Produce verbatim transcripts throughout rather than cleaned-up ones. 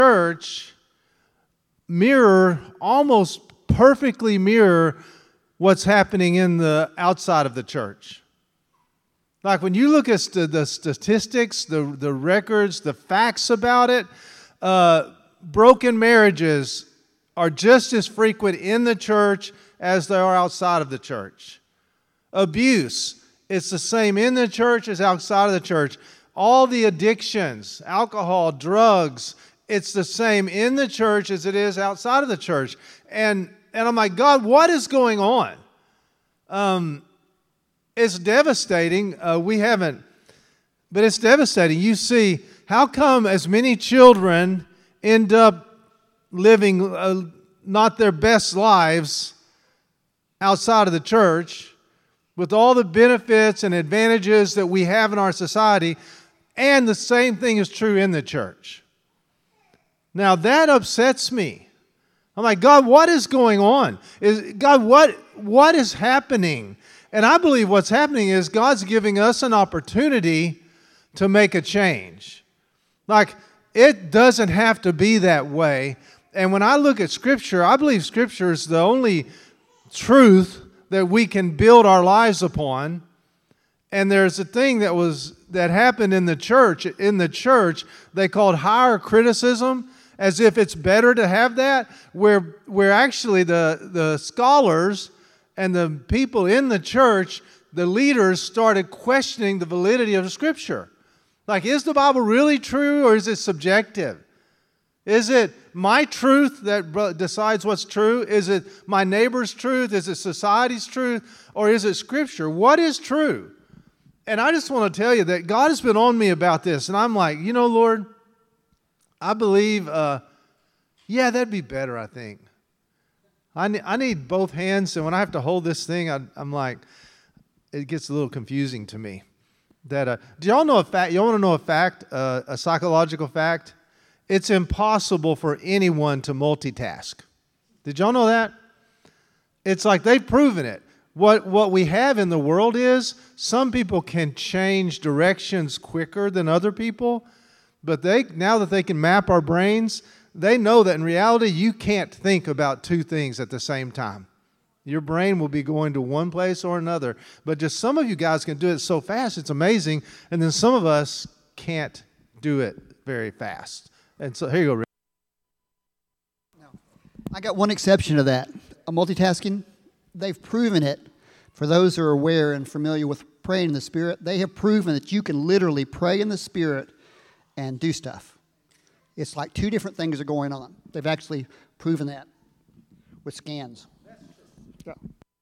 church mirror, almost perfectly mirror what's happening in the outside of the church. Like when you look at st- the statistics, the, the records, the facts about it, uh, broken marriages are just as frequent in the church as they are outside of the church. Abuse, it's the same in the church as outside of the church. All the addictions, alcohol, drugs, it's the same in the church as it is outside of the church. And and I'm like, God, what is going on? Um, it's devastating. Uh, we haven't, but it's devastating. You see, how come as many children end up living uh, not their best lives outside of the church with all the benefits and advantages that we have in our society, and the same thing is true in the church? Now that upsets me. I'm like, God, what is going on? Is God, what what is happening? And I believe what's happening is God's giving us an opportunity to make a change. Like, it doesn't have to be that way. And when I look at Scripture, I believe Scripture is the only truth that we can build our lives upon. And there's a thing that was that happened in the church. In the church, they called higher criticism, as if it's better to have that, where where actually the, the scholars and the people in the church, the leaders, started questioning the validity of the Scripture. Like, is the Bible really true, or is it subjective? Is it my truth that decides what's true? Is it my neighbor's truth? Is it society's truth? Or is it Scripture? What is true? And I just want to tell you that God has been on me about this. And I'm like, you know, Lord, I believe, uh, yeah, that'd be better, I think. I need, I need both hands, and when I have to hold this thing, I, I'm like, it gets a little confusing to me. That uh, do y'all know a fact? You want to know a fact, uh, a psychological fact? It's impossible for anyone to multitask. Did y'all know that? It's like they've proven it. What what we have in the world is some people can change directions quicker than other people. But they now that they can map our brains, they know that in reality you can't think about two things at the same time. Your brain will be going to one place or another. But just some of you guys can do it so fast, it's amazing. And then some of us can't do it very fast. And so here you go, Rick. No, I got one exception to that. A multitasking, they've proven it. For those who are aware and familiar with praying in the Spirit, they have proven that you can literally pray in the Spirit and do stuff. It's like two different things are going on. They've actually proven that with scans. Yeah.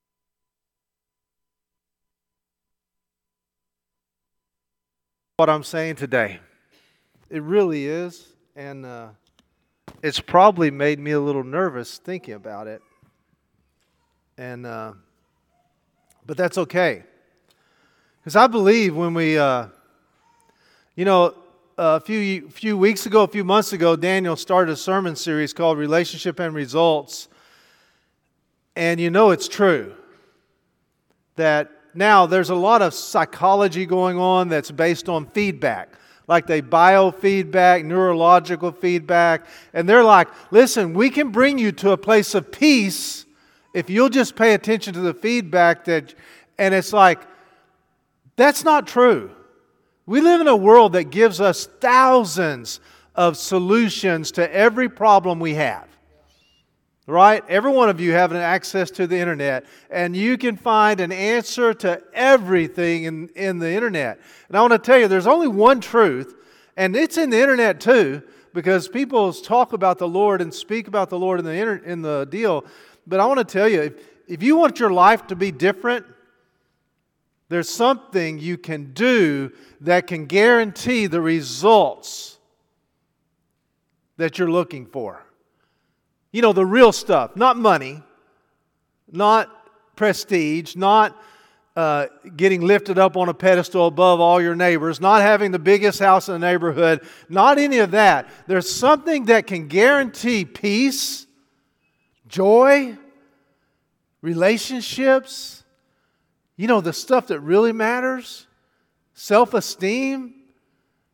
What I'm saying today, it really is, and uh, it's probably made me a little nervous thinking about it. And uh, but that's okay, because I believe when we, uh, you know. Uh, a few few weeks ago, a few months ago, Daniel started a sermon series called Relationship and Results. And you know it's true that now there's a lot of psychology going on that's based on feedback. Like they biofeedback, neurological feedback. And they're like, listen, we can bring you to a place of peace if you'll just pay attention to the feedback. that. And it's like, that's not true. We live in a world that gives us thousands of solutions to every problem we have. Right? Every one of you have access to the internet, and you can find an answer to everything in, in the internet. And I want to tell you, there's only one truth, and it's in the internet too, because people talk about the Lord and speak about the Lord in the inter, in the deal. But I want to tell you, if, if you want your life to be different, there's something you can do that can guarantee the results that you're looking for. You know, the real stuff, not money, not prestige, not uh, getting lifted up on a pedestal above all your neighbors, not having the biggest house in the neighborhood, not any of that. There's something that can guarantee peace, joy, relationships. You know, the stuff that really matters, self-esteem,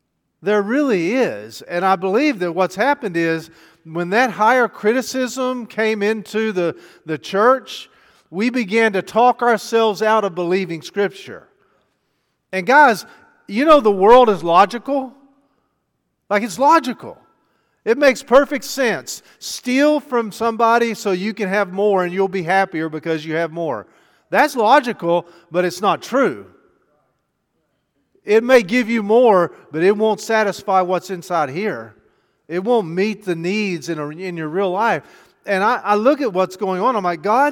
There really is. And I believe that what's happened is when that higher criticism came into the, the church, we began to talk ourselves out of believing Scripture. And guys, you know the world is logical? Like it's logical. It makes perfect sense. Steal from somebody so you can have more and you'll be happier because you have more. That's logical, but it's not true. It may give you more, but it won't satisfy what's inside here. It won't meet the needs in, a, in your real life. And I, I look at what's going on. I'm like, God,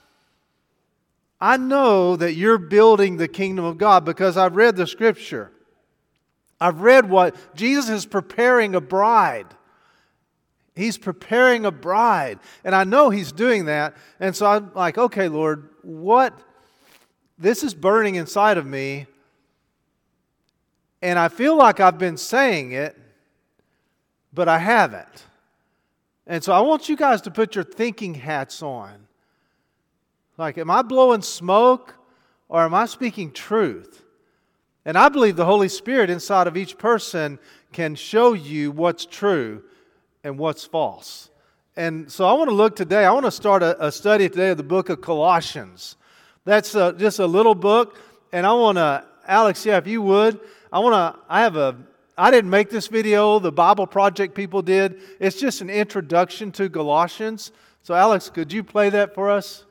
I know that you're building the kingdom of God because I've read the Scripture. I've read what Jesus is preparing a bride. He's preparing a bride. And I know He's doing that. And so I'm like, okay, Lord, what? This is burning inside of me. And I feel like I've been saying it, but I haven't. And so I want you guys to put your thinking hats on. Like, am I blowing smoke or am I speaking truth? And I believe the Holy Spirit inside of each person can show you what's true and what's false. And so I want to look today, I want to start a, a study today of the book of Colossians. That's a, just a little book. And I want to, Alex, yeah, if you would, I want to, I have a, I didn't make this video, the Bible Project people did. It's just an introduction to Galatians. So Alex, could you play that for us?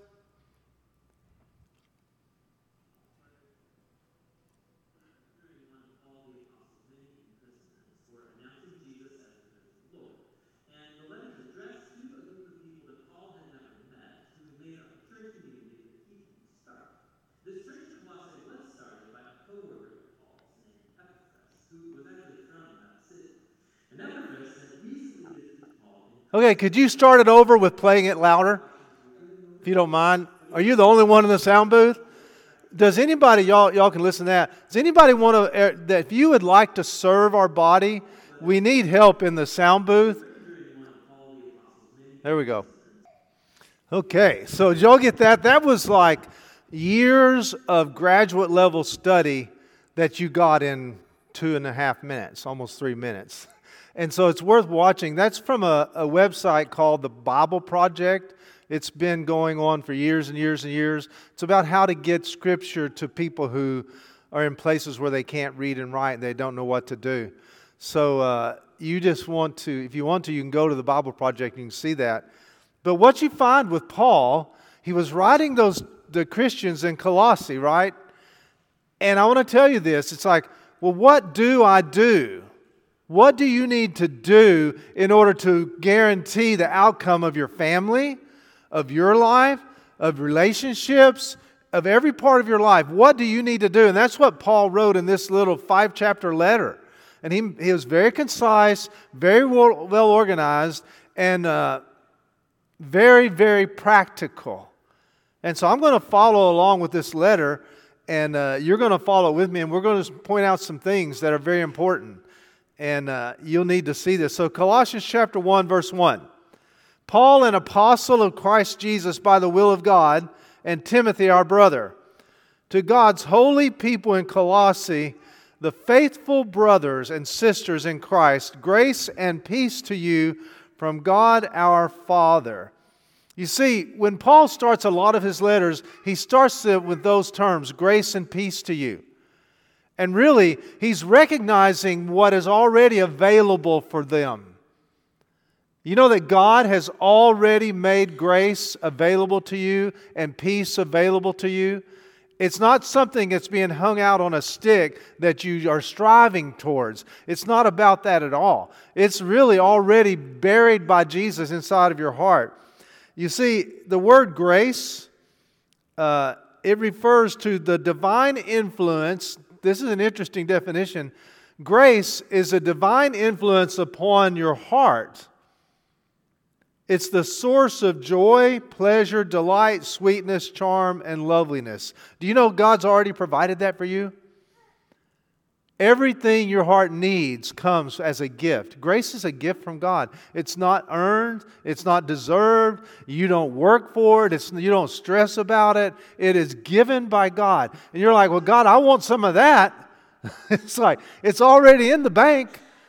Okay, could you start it over with playing it louder, if you don't mind? Are you the only one in the sound booth? Does anybody, y'all, y'all can listen to that. Does anybody want to, that if you would like to serve our body, we need help in the sound booth. There we go. Okay, so did y'all get that? That was like years of graduate level study that you got in two and a half minutes, almost three minutes. And so it's worth watching. That's from a, a website called the Bible Project. It's been going on for years and years and years. It's about how to get Scripture to people who are in places where they can't read and write and they don't know what to do. So uh, you just want to, if you want to, you can go to the Bible Project and you can see that. But what you find with Paul, he was writing those the Christians in Colossae, right? And I want to tell you this. It's like, well, what do I do? What do you need to do in order to guarantee the outcome of your family, of your life, of relationships, of every part of your life? What do you need to do? And that's what Paul wrote in this little five-chapter letter. And he, he was very concise, very well, well organized, and uh, very, very practical. And so I'm going to follow along with this letter, and uh, you're going to follow with me, and we're going to point out some things that are very important. And uh, you'll need to see this. So Colossians chapter one, verse one. Paul, an apostle of Christ Jesus by the will of God, and Timothy, our brother, to God's holy people in Colossae, the faithful brothers and sisters in Christ, grace and peace to you from God our Father. You see, when Paul starts a lot of his letters, he starts it with those terms, grace and peace to you. And really, he's recognizing what is already available for them. You know that God has already made grace available to you and peace available to you. It's not something that's being hung out on a stick that you are striving towards. It's not about that at all. It's really already buried by Jesus inside of your heart. You see, the word grace, uh, it refers to the divine influence. This is an interesting definition. Grace is a divine influence upon your heart. It's the source of joy, pleasure, delight, sweetness, charm, and loveliness. Do you know God's already provided that for you? Everything your heart needs comes as a gift. Grace is a gift from God. It's not earned. It's not deserved. You don't work for it. It's, you don't stress about it. It is given by God. And you're like, well, God, I want some of that. It's like, it's already in the bank.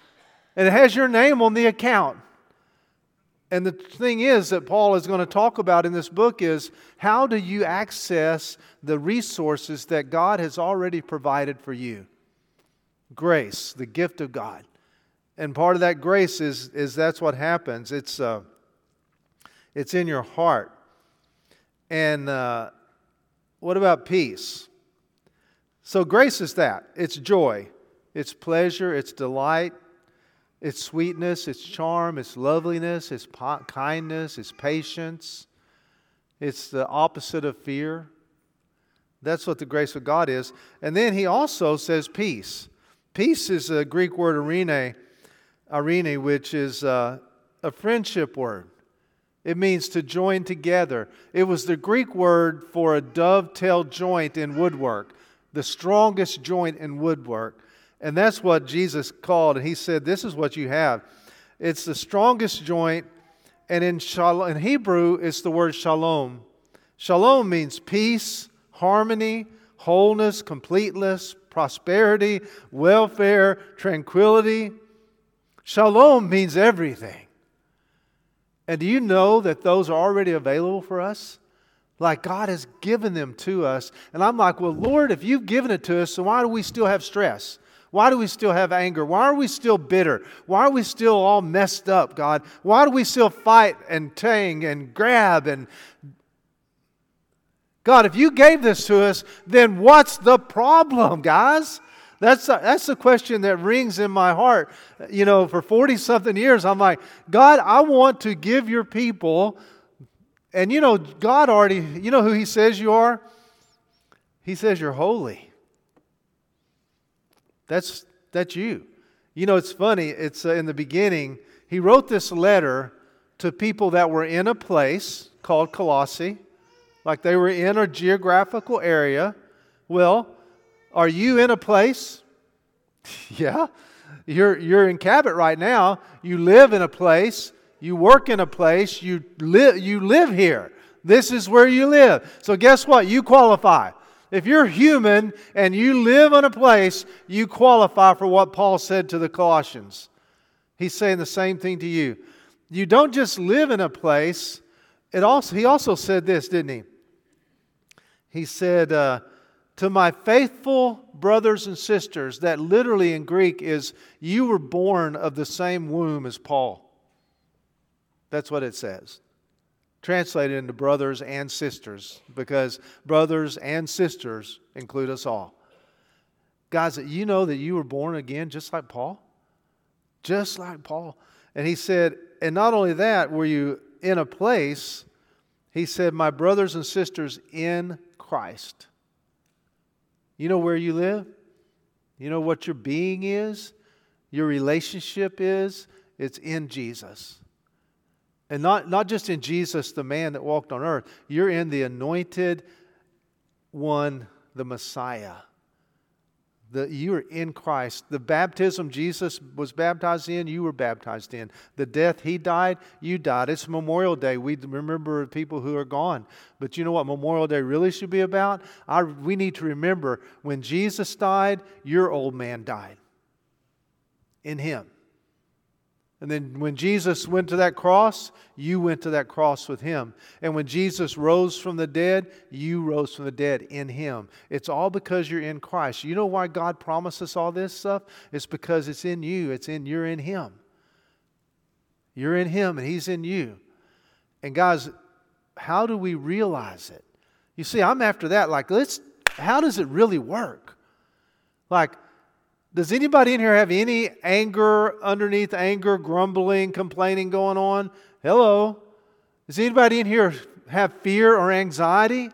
And it has your name on the account. And the thing is that Paul is going to talk about in this book is how do you access the resources that God has already provided for you? Grace, the gift of God. And part of that grace is, is that's what happens. It's, uh, it's in your heart. And uh, what about peace? So grace is that. It's joy. It's pleasure. It's delight. It's sweetness. It's charm. It's loveliness. It's po- kindness. It's patience. It's the opposite of fear. That's what the grace of God is. And then he also says peace. Peace is a Greek word, irene, irene, which is uh, a friendship word. It means to join together. It was the Greek word for a dovetail joint in woodwork, the strongest joint in woodwork. And that's what Jesus called. And he said, this is what you have. It's the strongest joint. And in, shal- in Hebrew, it's the word shalom. Shalom means peace, harmony, wholeness, completeness, prosperity, welfare, tranquility. Shalom means everything. And do you know that those are already available for us? Like God has given them to us. And I'm like, well, Lord, if you've given it to us, so why do we still have stress? Why do we still have anger? Why are we still bitter? Why are we still all messed up, God? Why do we still fight and tang and grab and... God, if you gave this to us, then what's the problem, guys? That's the, that's the question that rings in my heart. You know, for forty-something years, I'm like, God, I want to give your people, and you know, God already, you know who He says you are? He says you're holy. That's, that's you. You know, it's funny, it's uh, in the beginning, He wrote this letter to people that were in a place called Colossae, like they were in a geographical area. Well, are you in a place? Yeah. You're, you're in Cabot right now. You live in a place. You work in a place. You, li- you live here. This is where you live. So guess what? You qualify. If you're human and you live in a place, you qualify for what Paul said to the Colossians. He's saying the same thing to you. You don't just live in a place. It also, he also said this, didn't he? He said, uh, to my faithful brothers and sisters, that literally in Greek is, you were born of the same womb as Paul. That's what it says. Translated into brothers and sisters, because brothers and sisters include us all. Guys, you know that you were born again just like Paul? Just like Paul. And he said, and not only that, were you in a place, he said, my brothers and sisters in Christ. You know where you live? You know what your being is? Your relationship is? It's in Jesus. And not, not just in Jesus, the man that walked on earth. You're in the anointed one, the Messiah. The, you are in Christ. The baptism Jesus was baptized in, you were baptized in. The death He died, you died. It's Memorial Day. We remember people who are gone. But you know what Memorial Day really should be about? I, we need to remember when Jesus died, your old man died. In Him. And then when Jesus went to that cross, you went to that cross with Him. And when Jesus rose from the dead, you rose from the dead in Him. It's all because you're in Christ. You know why God promised us all this stuff? It's because it's in you. It's in you're in Him. You're in Him and He's in you. And guys, how do we realize it? You see, I'm after that. Like, let's. How does it really work? Like, does anybody in here have any anger, underneath anger, grumbling, complaining going on? Hello? Does anybody in here have fear or anxiety?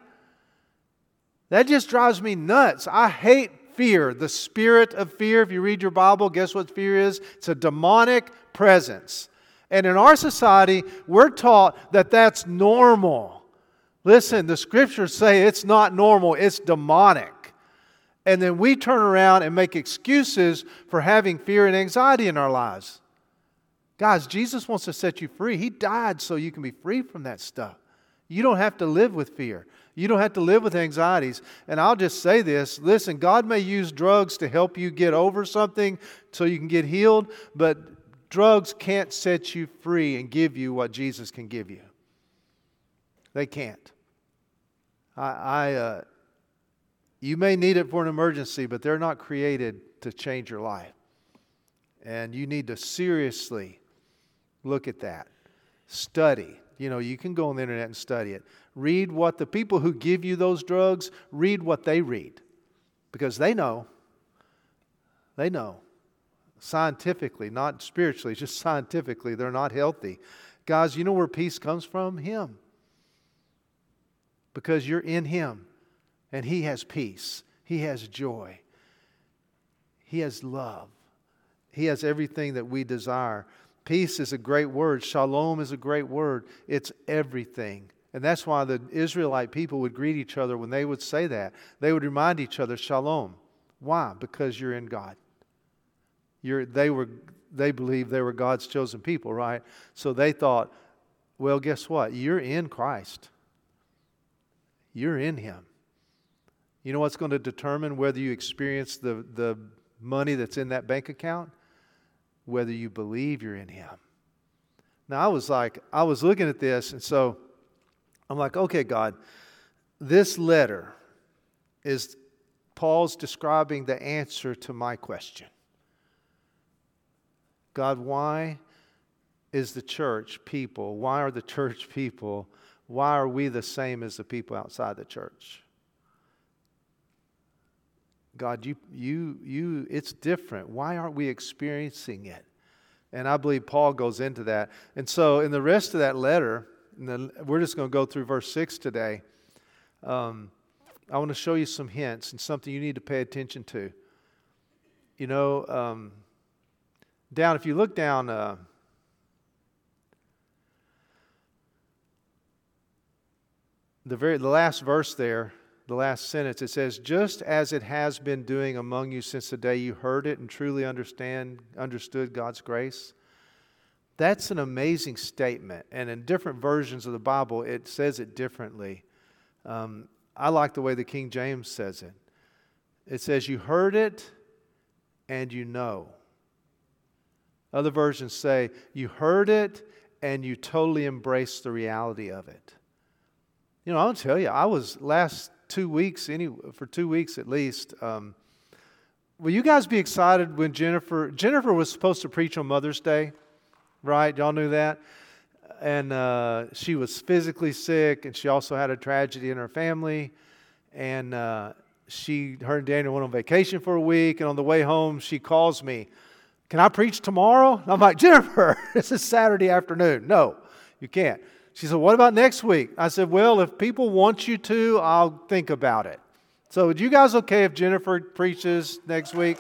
That just drives me nuts. I hate fear, the spirit of fear. If you read your Bible, guess what fear is? It's a demonic presence. And in our society, we're taught that that's normal. Listen, the Scriptures say it's not normal, it's demonic. And then we turn around and make excuses for having fear and anxiety in our lives. Guys, Jesus wants to set you free. He died so you can be free from that stuff. You don't have to live with fear. You don't have to live with anxieties. And I'll just say this. Listen, God may use drugs to help you get over something so you can get healed. But Drugs can't set you free and give you what Jesus can give you. They can't. I, I uh, you may need it for an emergency, but they're not created to change your life. And you need to seriously look at that. Study. You know, you can go on the internet and study it. Read what the people who give you those drugs, read what they read. Because they know. They know. Scientifically, not spiritually, just scientifically, they're not healthy. Guys, you know where peace comes from? Him. Because you're in Him. And He has peace. He has joy. He has love. He has everything that we desire. Peace is a great word. Shalom is a great word. It's everything. And that's why the Israelite people would greet each other when they would say that. They would remind each other, Shalom. Why? Because you're in God. You're, they were, they believed they were God's chosen people, right? So they thought, well, guess what? You're in Christ. You're in Him. You know what's going to determine whether you experience the, the money that's in that bank account? Whether you believe you're in Him. Now, I was like, I was looking at this, and so I'm like, okay, God, this letter is Paul's describing the answer to my question. God, why is the church people, why are the church people, why are we the same as the people outside the church? God, you, you, you, it's different. Why aren't we experiencing it? And I believe Paul goes into that. And so in the rest of that letter, the, we're just going to go through verse six today. Um, I want to show you some hints and something you need to pay attention to. You know, um, down, if you look down, uh, the very the last verse there, the last sentence, it says, just as it has been doing among you since the day you heard it and truly understand, understood God's grace. That's an amazing statement. And in different versions of the Bible, it says it differently. Um, I like the way the King James says it. It says, you heard it and you know. Other versions say, you heard it and you totally embraced the reality of it. You know, I'll tell you, I was last two weeks, any for two weeks at least. Um, will you guys be excited when Jennifer, Jennifer was supposed to preach on Mother's Day, right? Y'all knew that? And uh, she was physically sick, and she also had a tragedy in her family. And uh, she, her and Daniel went on vacation for a week, and on the way home, she calls me, can I preach tomorrow? And I'm like, Jennifer, this is Saturday afternoon. No, you can't. She said, what about next week? I said, well, if people want you to, I'll think about it. So, are you guys okay if Jennifer preaches next week?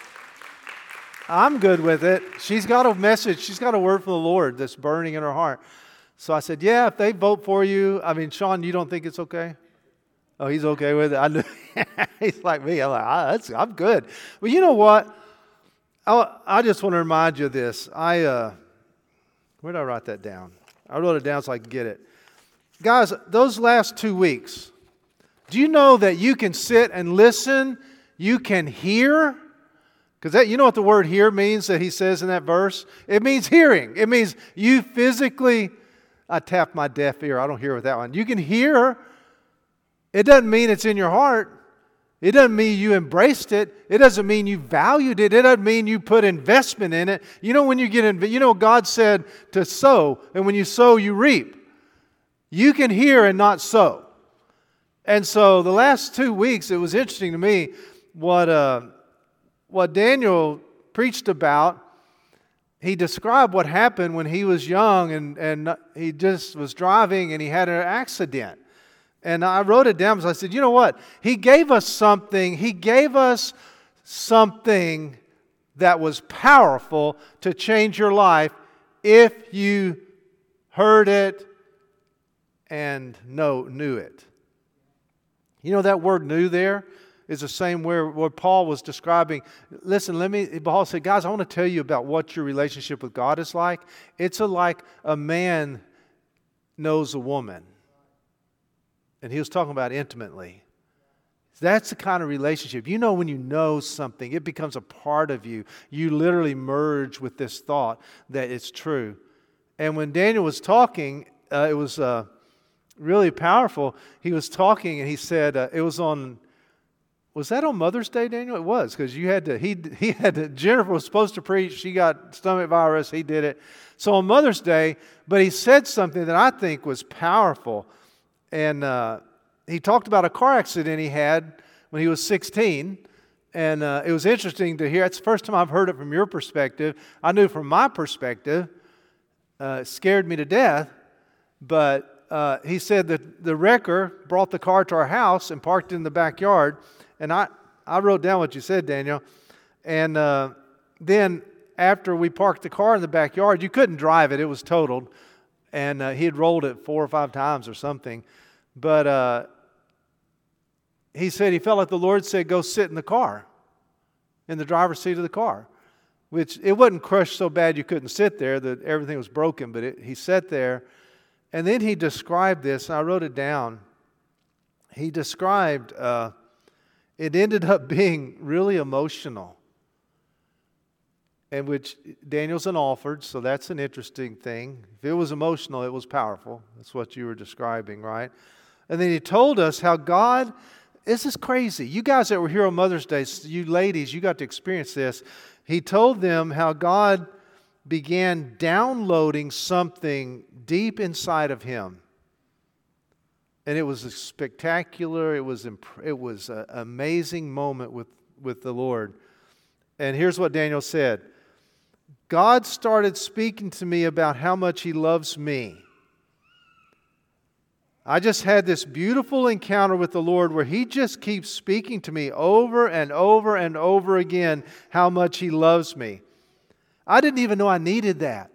I'm good with it. She's got a message. She's got a word from the Lord that's burning in her heart. So I said, yeah, if they vote for you. I mean, Sean, you don't think it's okay? Oh, he's okay with it. I knew. He's like me. I'm like, ah, that's, I'm good. Well, you know what? I, I just want to remind you of this. I uh, where did I write that down? I wrote it down so I could get it. Guys, those last two weeks, do you know that you can sit and listen? You can hear? Because that, you know what the word hear means that he says in that verse? It means hearing. It means you physically, I tapped my deaf ear. I don't hear with that one. You can hear. It doesn't mean it's in your heart. It doesn't mean you embraced it. It doesn't mean you valued it. It doesn't mean you put investment in it. You know when you get in, you know God said to sow, and when you sow, you reap. You can hear and not sow. And so the last two weeks, it was interesting to me what uh, what Daniel preached about. He described what happened when he was young, and, and he just was driving, and he had an accident. And I wrote it down because I said, you know what? He gave us something. He gave us something that was powerful to change your life if you heard it and know, knew it. You know that word knew there is the same where, where Paul was describing. Listen, let me, Paul said, guys, I want to tell you about what your relationship with God is like. It's a, like a man knows a woman. And he was talking about intimately. That's the kind of relationship. You know when you know something, it becomes a part of you. You literally merge with this thought that it's true. And when Daniel was talking, uh, it was uh, really powerful. He was talking and he said, uh, it was on, was that on Mother's Day, Daniel? It was, because you had to, he, he had to, Jennifer was supposed to preach. She got stomach virus. He did it. So on Mother's Day, but he said something that I think was powerful. And uh, he talked about a car accident he had when he was sixteen. And uh, it was interesting to hear. It's the first time I've heard it from your perspective. I knew from my perspective, uh, it scared me to death. But uh, he said that the wrecker brought the car to our house and parked it in the backyard. And I, I wrote down what you said, Daniel. And uh, then after we parked the car in the backyard, you couldn't drive it. It was totaled. And uh, he had rolled it four or five times or something. But uh, he said he felt like the Lord said, go sit in the car, in the driver's seat of the car. Which, it wasn't crushed so bad you couldn't sit there, that everything was broken. But it, he sat there. And then he described this, and I wrote it down. He described, uh, it ended up being really emotional. And which, Daniel's an Alford, so that's an interesting thing. If it was emotional, it was powerful. That's what you were describing, right? And then he told us how God, this is crazy. You guys that were here on Mother's Day, you ladies, you got to experience this. He told them how God began downloading something deep inside of him. And it was a spectacular, it was imp- it was an amazing moment with, with the Lord. And here's what Daniel said. God started speaking to me about how much He loves me. I just had this beautiful encounter with the Lord where He just keeps speaking to me over and over and over again how much He loves me. I didn't even know I needed that.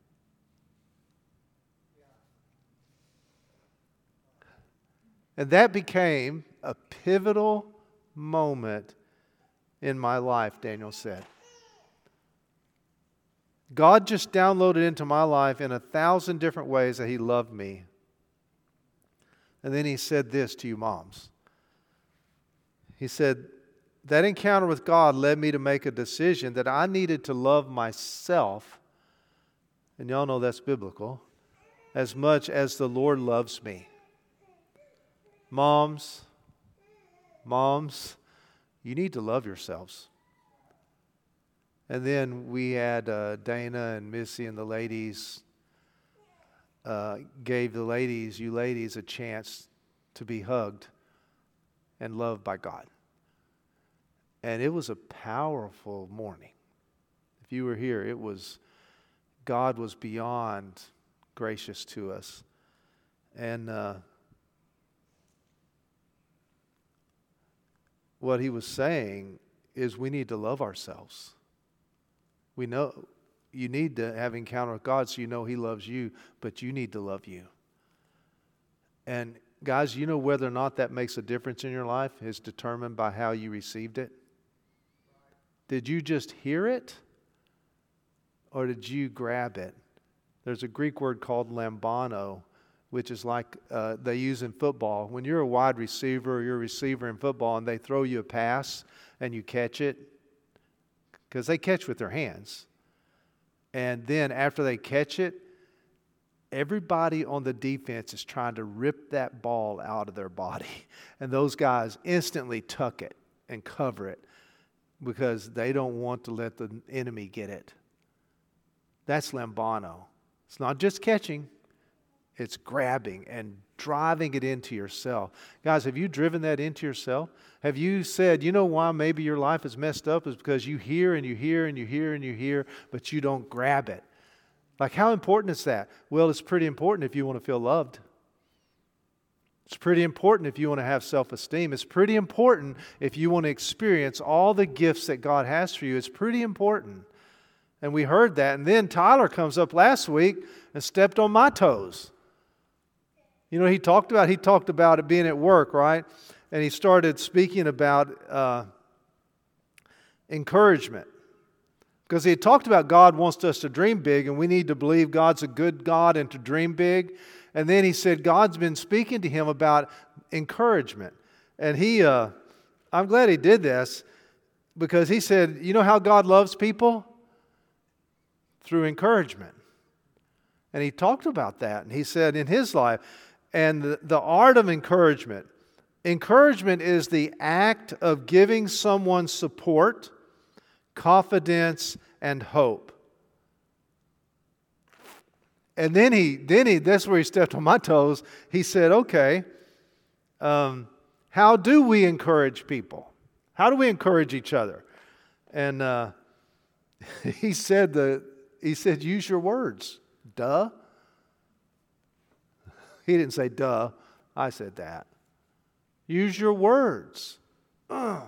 And that became a pivotal moment in my life, Daniel said. God just downloaded into my life in a thousand different ways that He loved me. And then He said this to you moms. He said, that encounter with God led me to make a decision that I needed to love myself, and y'all know that's biblical, as much as the Lord loves me. Moms, moms, you need to love yourselves. And then we had uh, Dana and Missy and the ladies, uh, gave the ladies, you ladies, a chance to be hugged and loved by God. And it was a powerful morning. If you were here, it was, God was beyond gracious to us. And uh, what He was saying is we need to love ourselves. We know you need to have encounter with God so you know He loves you, but you need to love you. And guys, you know whether or not that makes a difference in your life is determined by how you received it. Did you just hear it? Or did you grab it? There's a Greek word called lambano, which is like uh, they use in football. When you're a wide receiver or you're a receiver in football and they throw you a pass and you catch it, because they catch with their hands. And then after they catch it, everybody on the defense is trying to rip that ball out of their body. And those guys instantly tuck it and cover it because they don't want to let the enemy get it. That's lambano. It's not just catching. It's grabbing and driving it into yourself. Guys, have you driven that into yourself? Have you said, you know why maybe your life is messed up is because you hear and you hear and you hear and you hear, but you don't grab it? Like, how important is that? Well, it's pretty important if you want to feel loved. It's pretty important if you want to have self-esteem. It's pretty important if you want to experience all the gifts that God has for you. It's pretty important. And we heard that. And then Tyler comes up last week and stepped on my toes. You know, he talked about, he talked about it being at work, right? And he started speaking about uh, encouragement. Because he had talked about God wants us to dream big and we need to believe God's a good God and to dream big. And then he said God's been speaking to him about encouragement. And he uh, I'm glad he did this because he said, you know how God loves people? Through encouragement. And he talked about that. And he said in his life, and the, the art of encouragement. Encouragement is the act of giving someone support, confidence, and hope. And then he, then he, that's where he stepped on my toes. He said, okay, um, how do we encourage people? How do we encourage each other? And uh, he said, the, he said, use your words. Duh. He didn't say duh. I said that. Use your words. Ugh.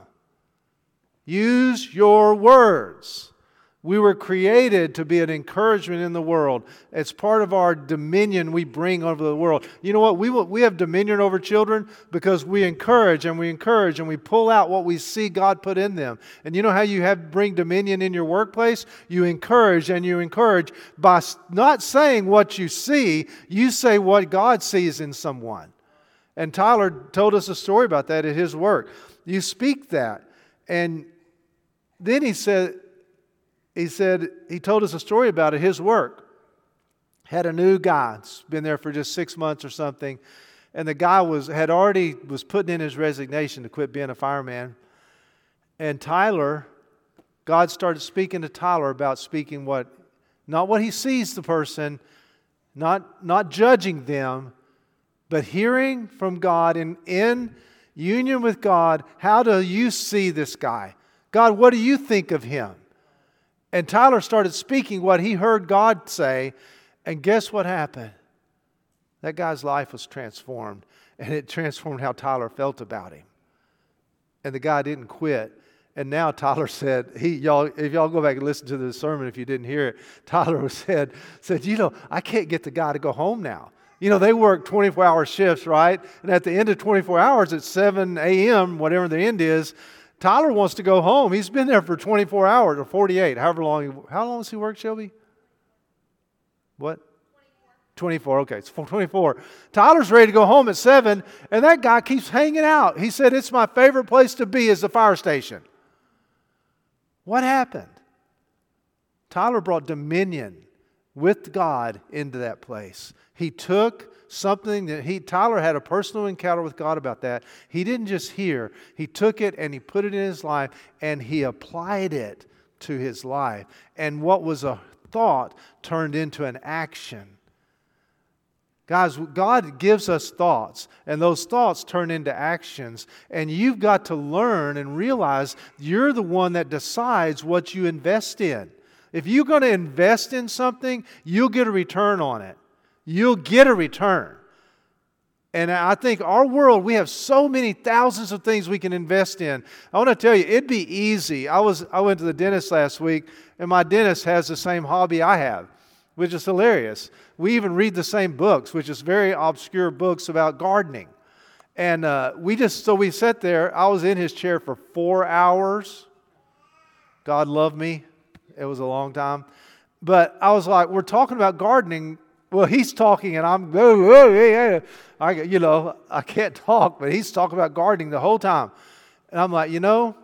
Use your words. We were created to be an encouragement in the world. It's part of our dominion we bring over the world. You know what? We will, we have dominion over children because we encourage and we encourage and we pull out what we see God put in them. And you know how you have bring dominion in your workplace? You encourage and you encourage by not saying what you see, you say what God sees in someone. And Tyler told us a story about that at his work. You speak that. And then he said, He said, he told us a story about it. His work had a new guy, it's been there for just six months or something. And the guy was had already was putting in his resignation to quit being a fireman. And Tyler, God started speaking to Tyler about speaking what, not what he sees the person, not, not judging them, but hearing from God and in union with God, how do you see this guy? God, what do you think of him? And Tyler started speaking what he heard God say, and guess what happened? That guy's life was transformed, and it transformed how Tyler felt about him. And the guy didn't quit. And now Tyler said, he y'all, if y'all go back and listen to the sermon, if you didn't hear it, Tyler said, said, you know, I can't get the guy to go home now. You know, they work twenty-four hour shifts, right? And at the end of twenty-four hours, at seven a.m., whatever the end is, Tyler wants to go home. He's been there for twenty-four hours or forty-eight, however long. He, how long has he worked, Shelby? What? twenty-four. Okay, it's twenty-four. Tyler's ready to go home at seven, and that guy keeps hanging out. He said, it's my favorite place to be is the fire station. What happened? Tyler brought dominion with God into that place. He took something that he, Tyler had a personal encounter with God about that. He didn't just hear. He took it and he put it in his life and he applied it to his life. And what was a thought turned into an action. Guys, God gives us thoughts, and those thoughts turn into actions. And you've got to learn and realize you're the one that decides what you invest in. If you're going to invest in something, you'll get a return on it. You'll get a return. And I think our world, we have so many thousands of things we can invest in. I want to tell you, it'd be easy. I was I went to the dentist last week, and my dentist has the same hobby I have, which is hilarious. We even read the same books, which is very obscure books about gardening. And uh, we just, so we sat there. I was in his chair for four hours. God loved me. It was a long time. But I was like, we're talking about gardening. Well, he's talking and I'm, oh, oh, yeah, yeah. I, you know, I can't talk, but he's talking about gardening the whole time. And I'm like, you know,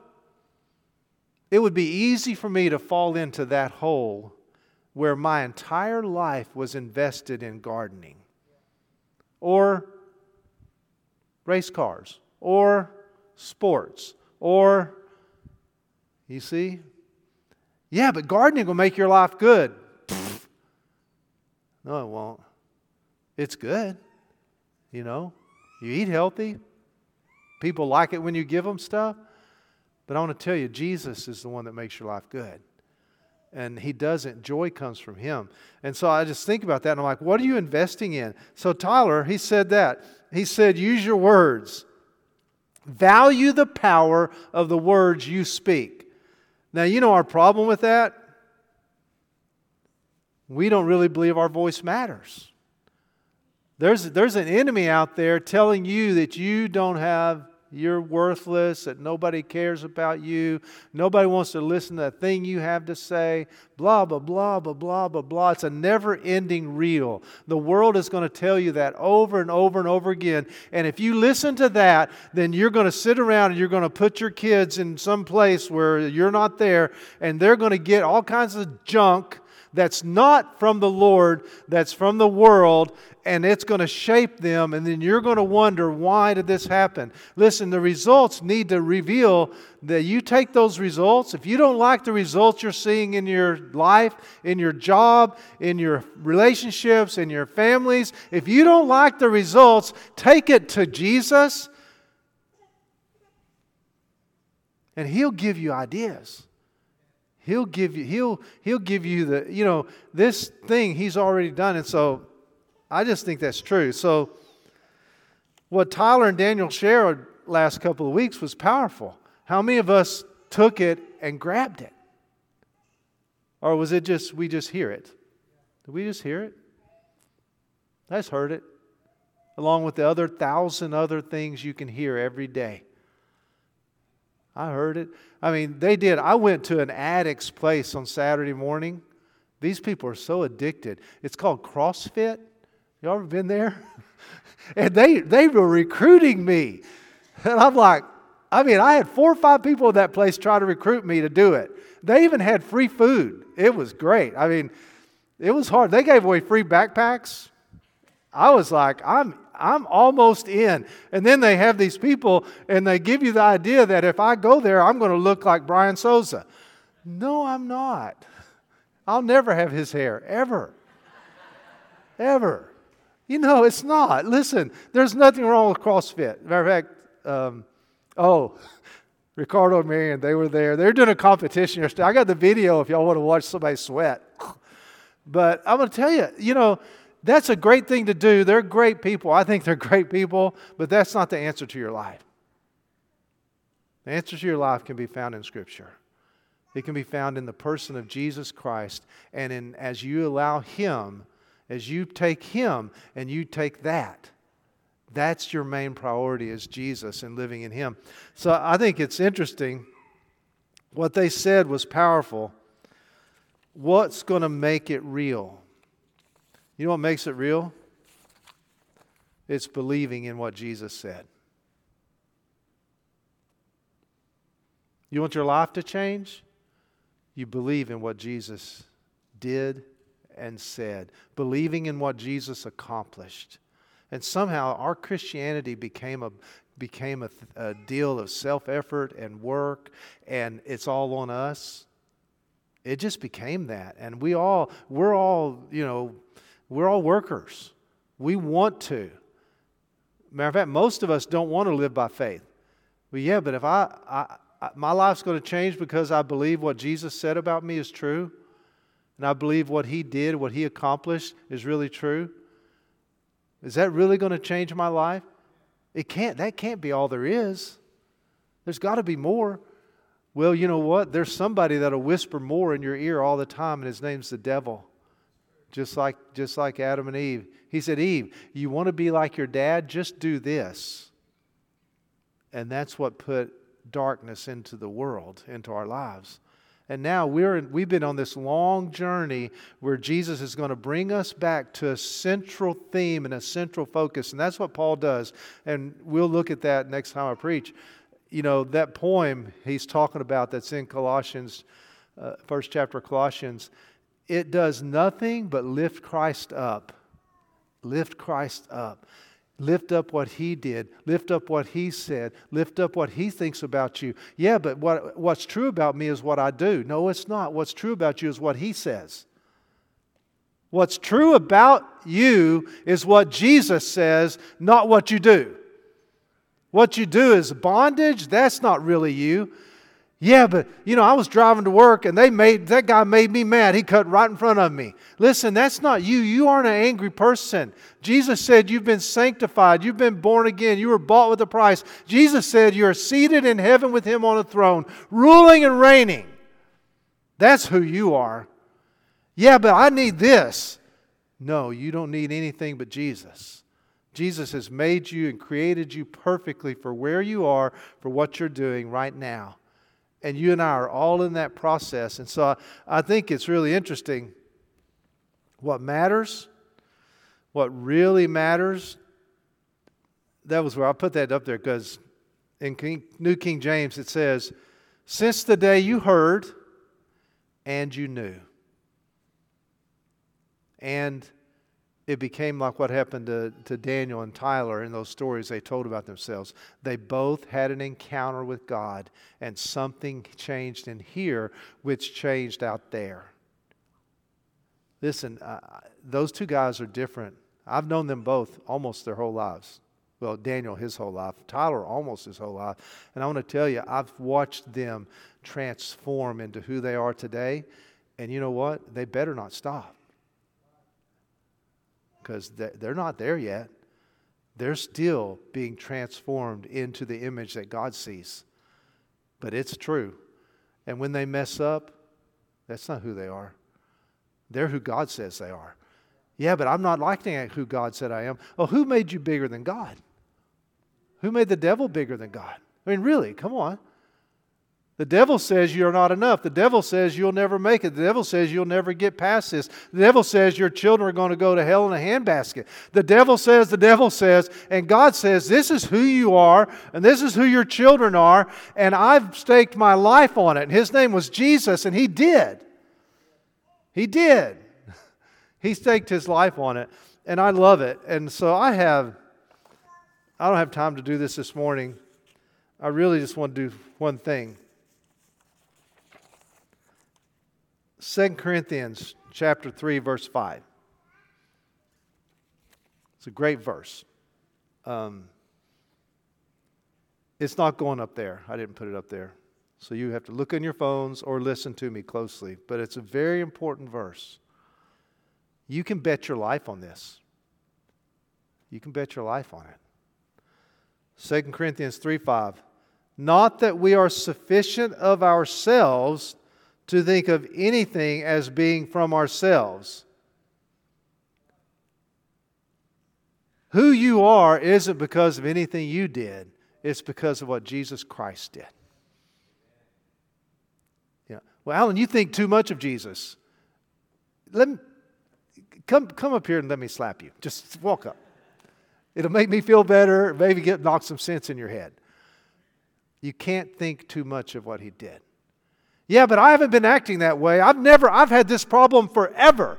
it would be easy for me to fall into that hole where my entire life was invested in gardening or race cars or sports or, you see? Yeah, but gardening will make your life good. Pfft. No, it won't. It's good. You know, you eat healthy. People like it when you give them stuff. But I want to tell you, Jesus is the one that makes your life good. And He doesn't. Joy comes from Him. And so I just think about that and I'm like, what are you investing in? So Tyler, he said that. He said, use your words. Value the power of the words you speak. Now, you know our problem with that? We don't really believe our voice matters. There's, there's an enemy out there telling you that you don't have you're worthless, that nobody cares about you, nobody wants to listen to a thing you have to say, blah, blah, blah, blah, blah, blah, blah. It's a never-ending reel. The world is going to tell you that over and over and over again. And if you listen to that, then you're going to sit around and you're going to put your kids in some place where you're not there, and they're going to get all kinds of junk that's not from the Lord, that's from the world, and it's going to shape them, and then you're going to wonder, why did this happen? Listen, the results need to reveal that you take those results. If you don't like the results you're seeing in your life, in your job, in your relationships, in your families, if you don't like the results, take it to Jesus, and He'll give you ideas. He'll give you, he'll, he'll give you the, you know, this thing He's already done. And so I just think that's true. So what Tyler and Daniel shared last couple of weeks was powerful. How many of us took it and grabbed it? Or was it just, we just hear it? Did we just hear it? I just heard it. Along with the other thousand other things you can hear every day. I heard it. I mean, they did. I went to an addict's place on Saturday morning. These people are so addicted. It's called CrossFit. Y'all ever been there? And they, they were recruiting me. And I'm like, I mean, I had four or five people in that place try to recruit me to do it. They even had free food. It was great. I mean, it was hard. They gave away free backpacks. I was like, I'm I'm almost in. And then they have these people and they give you the idea that if I go there, I'm going to look like Brian Souza. No, I'm not. I'll never have his hair, ever. Ever. You know, it's not. Listen, there's nothing wrong with CrossFit. Matter of fact, um, oh, Ricardo and Marion, they were there. They're doing a competition yesterday. I got the video if y'all want to watch somebody sweat. But I'm going to tell you, you know, that's a great thing to do. They're great people. I think they're great people, but that's not the answer to your life. The answer to your life can be found in Scripture. It can be found in the person of Jesus Christ. And in, as you allow Him, as you take Him and you take that, that's your main priority is Jesus and living in Him. So I think it's interesting. What they said was powerful. What's going to make it real? You know what makes it real? It's believing in what Jesus said. You want your life to change? You believe in what Jesus did and said. Believing in what Jesus accomplished. And somehow our Christianity became a became a, a deal of self-effort and work, and it's all on us. It just became that. And we all, we're all, you know, we're all workers. We want to. Matter of fact, most of us don't want to live by faith. Well, yeah, but if I, I, I my life's going to change because I believe what Jesus said about me is true, and I believe what He did, what He accomplished is really true. Is that really going to change my life? It can't. That can't be all there is. There's got to be more. Well, you know what? There's somebody that'll whisper more in your ear all the time, and his name's the devil. Just like, just like Adam and Eve. He said, Eve, you want to be like your dad? Just do this. And that's what put darkness into the world, into our lives. And now we're we've been on this long journey where Jesus is going to bring us back to a central theme and a central focus. And that's what Paul does. And we'll look at that next time I preach. You know, that poem he's talking about that's in Colossians, uh, first chapter of Colossians, it does nothing but lift Christ up. Lift Christ up. Lift up what He did. Lift up what He said. Lift up what He thinks about you. Yeah, but what, what's true about me is what I do. No, it's not. What's true about you is what He says. What's true about you is what Jesus says, not what you do. What you do is bondage. That's not really you. Yeah, but, you know, I was driving to work and they made that guy made me mad. He cut right in front of me. Listen, that's not you. You aren't an angry person. Jesus said you've been sanctified. You've been born again. You were bought with a price. Jesus said you're seated in heaven with Him on a throne, ruling and reigning. That's who you are. Yeah, but I need this. No, you don't need anything but Jesus. Jesus has made you and created you perfectly for where you are, for what you're doing right now. And you and I are all in that process. And so I, I think it's really interesting. What matters, what really matters, that was where I put that up there, because in King, New King James it says, since the day you heard and you knew. And it became like what happened to, to Daniel and Tyler in those stories they told about themselves. They both had an encounter with God, and something changed in here, which changed out there. Listen, uh, those two guys are different. I've known them both almost their whole lives. Well, Daniel, his whole life. Tyler, almost his whole life. And I want to tell you, I've watched them transform into who they are today. And you know what? They better not stop. Because they're not there yet. They're still being transformed into the image that God sees. But it's true. And when they mess up, that's not who they are. They're who God says they are. Yeah, but I'm not liking who God said I am. Oh, who made you bigger than God? Who made the devil bigger than God? I mean, really, come on. The devil says you're not enough. The devil says you'll never make it. The devil says you'll never get past this. The devil says your children are going to go to hell in a handbasket. The devil says, the devil says, and God says, this is who you are, and this is who your children are, and I've staked my life on it. And His name was Jesus, and He did. He did. He staked His life on it, and I love it. And so I have, I don't have time to do this this morning. I really just want to do one thing. Second Corinthians chapter three, verse five. It's a great verse. Um, it's not going up there. I didn't put it up there. So you have to look in your phones or listen to me closely. But it's a very important verse. You can bet your life on this. You can bet your life on it. Second Corinthians three five. Not that we are sufficient of ourselves to think of anything as being from ourselves. Who you are isn't because of anything you did. It's because of what Jesus Christ did. Yeah. Well, Alan, you think too much of Jesus. Let me, come, come up here and let me slap you. Just walk up. It'll make me feel better. Maybe get knock some sense in your head. You can't think too much of what He did. Yeah, but I haven't been acting that way. I've never, I've had this problem forever.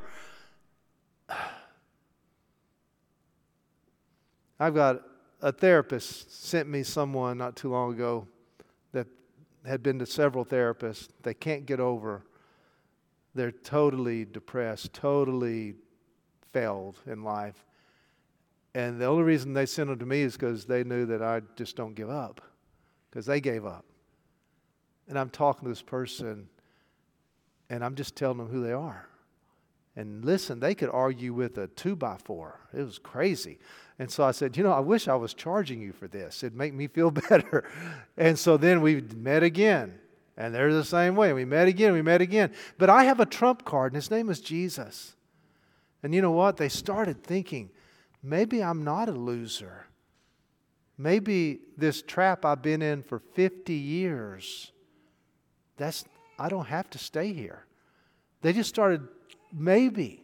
I've got a therapist sent me someone not too long ago that had been to several therapists. They can't get over. They're totally depressed, totally failed in life. And the only reason they sent them to me is because they knew that I just don't give up. Because they gave up. And I'm talking to this person, and I'm just telling them who they are. And listen, they could argue with a two by four. It was crazy. And so I said, you know, I wish I was charging you for this. It'd make me feel better. And so then we met again. And they're the same way. We met again, we met again. But I have a trump card, and His name is Jesus. And you know what? They started thinking, maybe I'm not a loser. Maybe this trap I've been in for fifty years, that's I don't have to stay here. They just started, maybe.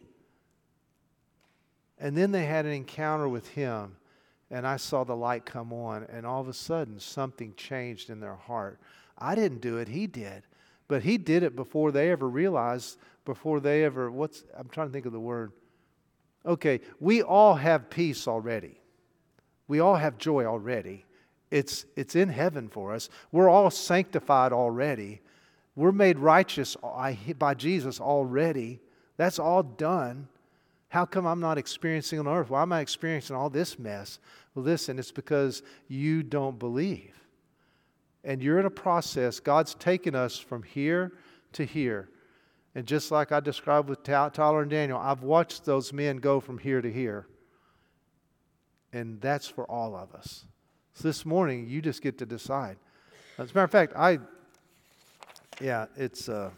And then they had an encounter with Him, and I saw the light come on, and all of a sudden something changed in their heart. I didn't do it, He did. But He did it before they ever realized, before they ever, what's, I'm trying to think of the word. Okay, we all have peace already. We all have joy already. It's, it's in heaven for us. We're all sanctified already. We're made righteous by Jesus already. That's all done. How come I'm not experiencing on earth? Why am I experiencing all this mess? Well, listen, it's because you don't believe. And you're in a process. God's taken us from here to here. And just like I described with Tyler and Daniel, I've watched those men go from here to here. And that's for all of us. So this morning, you just get to decide. As a matter of fact, I, yeah, it's, uh,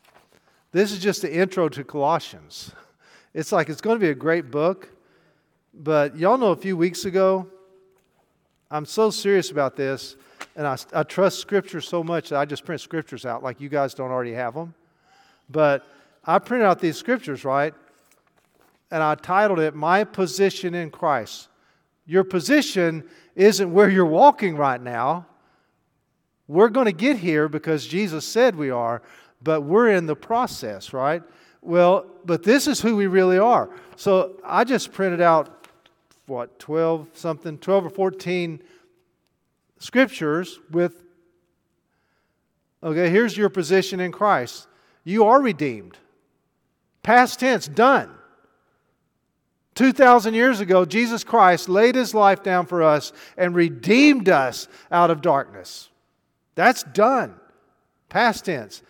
this is just the intro to Colossians. It's like, it's going to be a great book, But y'all know a few weeks ago, I'm so serious about this, and I, I trust Scripture so much that I just print Scriptures out like you guys don't already have them. But I printed out these Scriptures, right? And I titled it, My Position in Christ. Your position isn't where you're walking right now. We're going to get here because Jesus said we are, but we're in the process, right? Well, but this is who we really are. So I just printed out, what, twelve something, twelve or fourteen scriptures with, okay, here's your position in Christ. You are redeemed. Past tense, done. two thousand years ago, Jesus Christ laid His life down for us and redeemed us out of darkness. That's done. Past tense.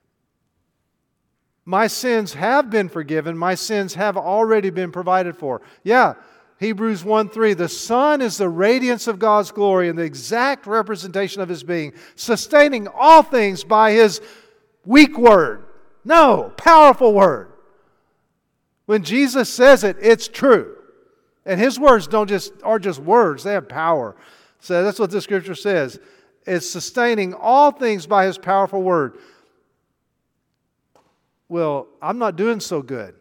My sins have been forgiven. My sins have already been provided for. Yeah, Hebrews one three. The Son is the radiance of God's glory and the exact representation of His being, sustaining all things by His weak word. No, powerful word. When Jesus says it, it's true. And His words don't just are just words, they have power. So that's what the Scripture says. It's sustaining all things by His powerful word. Well, I'm not doing so good.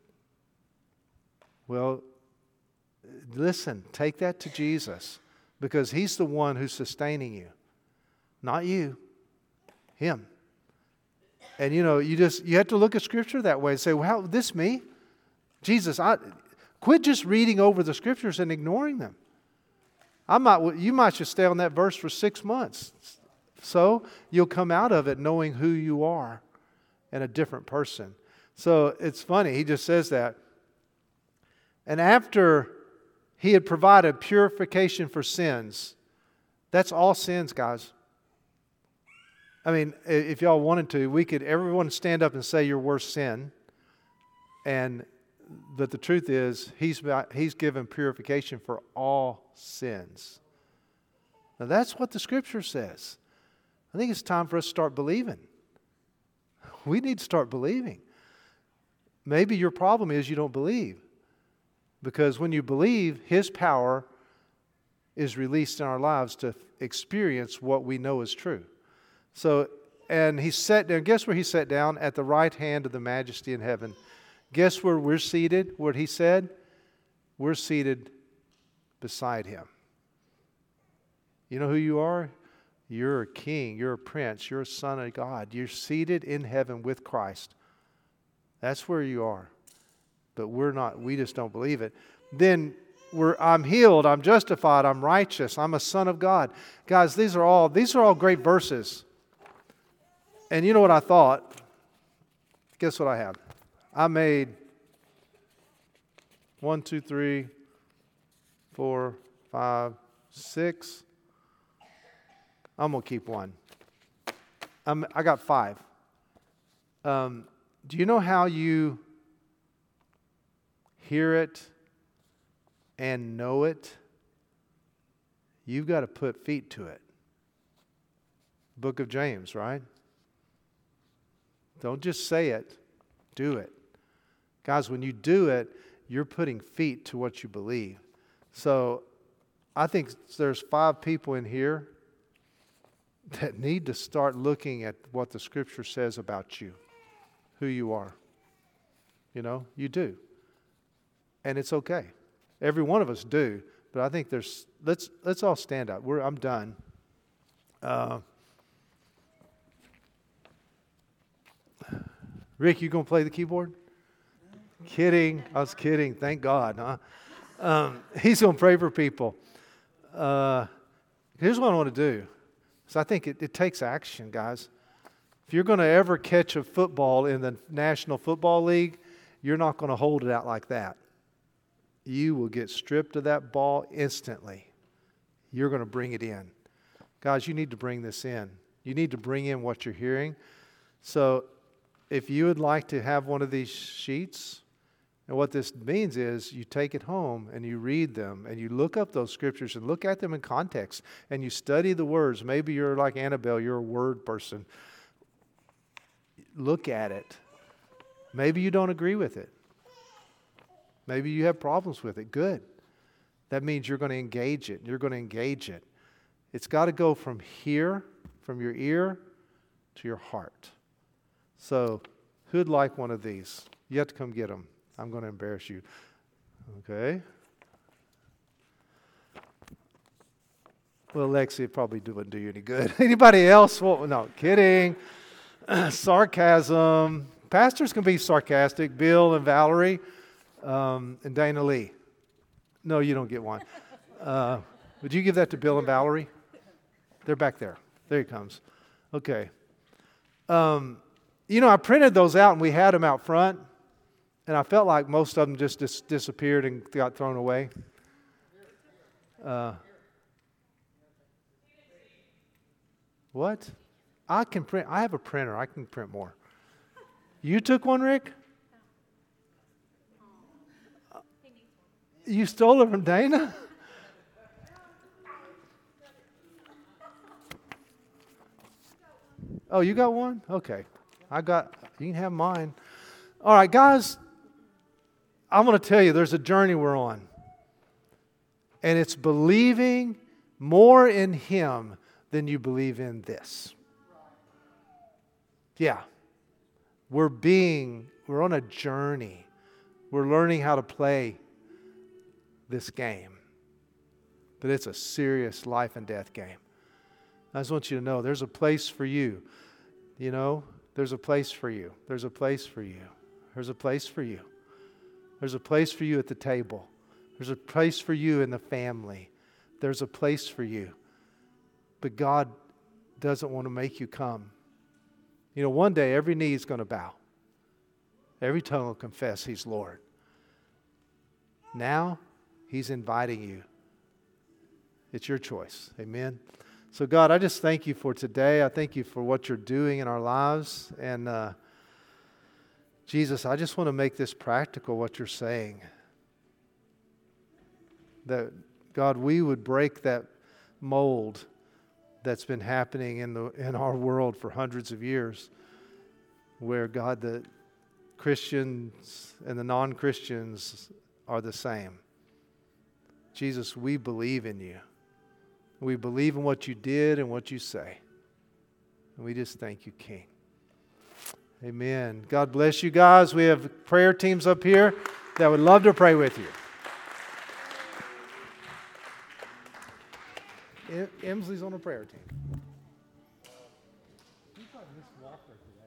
Well, listen, take that to Jesus, because He's the one who's sustaining you. Not you. Him. And you know, you just you have to look at Scripture that way and say, well, this me? Jesus, I quit just reading over the Scriptures and ignoring them. I might, you might just stay on that verse for six months. So you'll come out of it knowing who you are and a different person. So it's funny, he just says that. And after He had provided purification for sins, that's all sins, guys. I mean, if y'all wanted to, we could, everyone stand up and say your worst sin. And But the truth is, he's, he's given purification for all sins. Now that's what the Scripture says. I think it's time for us to start believing. We need to start believing. Maybe your problem is you don't believe. Because when you believe, His power is released in our lives to experience what we know is true. So, and He sat down, guess where He sat down? At the right hand of the Majesty in heaven. Guess where we're seated? What He said? We're seated beside Him. You know who you are? You're a king. You're a prince. You're a son of God. You're seated in heaven with Christ. That's where you are. But we're not. We just don't believe it. Then we're, I'm healed. I'm justified. I'm righteous. I'm a son of God. Guys, these are all these are all great verses. And you know what I thought? Guess what I have? I made one, two, three, four, five, six. I'm going to keep one. I'm, I got five. Um, do you know how you hear it and know it? You've got to put feet to it. Book of James, right? Don't just say it. Do it. Guys, when you do it, you're putting feet to what you believe. So I think there's five people in here that need to start looking at what the Scripture says about you, who you are. You know, you do. And it's okay. Every one of us do. But I think there's, let's let's all stand up. We're, I'm done. Uh, Rick, you going to play the keyboard? Kidding. I was kidding. Thank God, huh? Um, he's going to pray for people. Uh, here's what I want to do. So I think it, it takes action, guys. If you're going to ever catch a football in the National Football League, you're not going to hold it out like that. You will get stripped of that ball instantly. You're going to bring it in. Guys, you need to bring this in. You need to bring in what you're hearing. So if you would like to have one of these sheets, and what this means is you take it home and you read them and you look up those scriptures and look at them in context and you study the words. Maybe you're like Annabelle, you're a word person. Look at it. Maybe you don't agree with it. Maybe you have problems with it. Good. That means you're going to engage it. You're going to engage it. It's got to go from here, from your ear, to your heart. So, who'd like one of these? You have to come get them. I'm going to embarrass you. Okay. Well, Lexi, it probably wouldn't do you any good. Anybody else? Well, no, kidding. Sarcasm. Pastors can be sarcastic. Bill and Valerie um, and Dana Lee. No, you don't get one. Uh, would you give that to Bill and Valerie? They're back there. There he comes. Okay. Um, you know, I printed those out and we had them out front. And I felt like most of them just dis- disappeared and got thrown away. Uh, what? I can print. I have a printer. I can print more. You took one, Rick? You stole it from Dana? Oh, you got one? Okay. I got, you can have mine. All right, guys, I'm going to tell you there's a journey we're on. And it's believing more in Him than you believe in this. Yeah. We're being, we're on a journey. We're learning how to play this game. But it's a serious life and death game. I just want you to know there's a place for you. You know, there's a place for you. There's a place for you. There's a place for you. There's a place for you at the table. There's a place for you in the family. There's a place for you. But God doesn't want to make you come. You know, one day every knee is going to bow. Every tongue will confess He's Lord. Now, He's inviting you. It's your choice. Amen. So, God, I just thank You for today. I thank You for what You're doing in our lives. And, uh, Jesus, I just want to make this practical, what You're saying. That, God, we would break that mold that's been happening in the in our world for hundreds of years, where, God, the Christians and the non-Christians are the same. Jesus, we believe in You. We believe in what You did and what You say. And we just thank You, King. Amen. God bless you guys. We have prayer teams up here that would love to pray with you. Emsley's on a prayer team.